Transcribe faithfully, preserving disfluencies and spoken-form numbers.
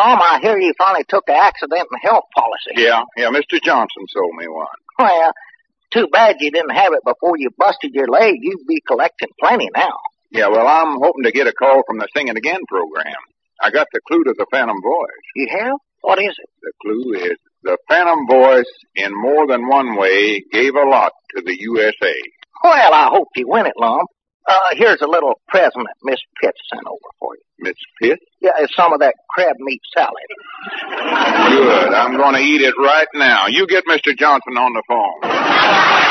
Lum, I hear you finally took the accident and health policy. Yeah, yeah, Mister Johnson sold me one. Well, too bad you didn't have it before you busted your leg. You'd be collecting plenty now. Yeah, well, I'm hoping to get a call from the Sing It Again program. I got the clue to the Phantom Voice. You have? What is it? The clue is the Phantom Voice in more than one way gave a lot to the U S A. Well, I hope you win it, Lum. Uh, here's a little present that Miss Pitt sent over for you. Miss Pitt? Yeah, it's some of that crab meat salad. Good. I'm going to eat it right now. You get Mister Johnson on the phone.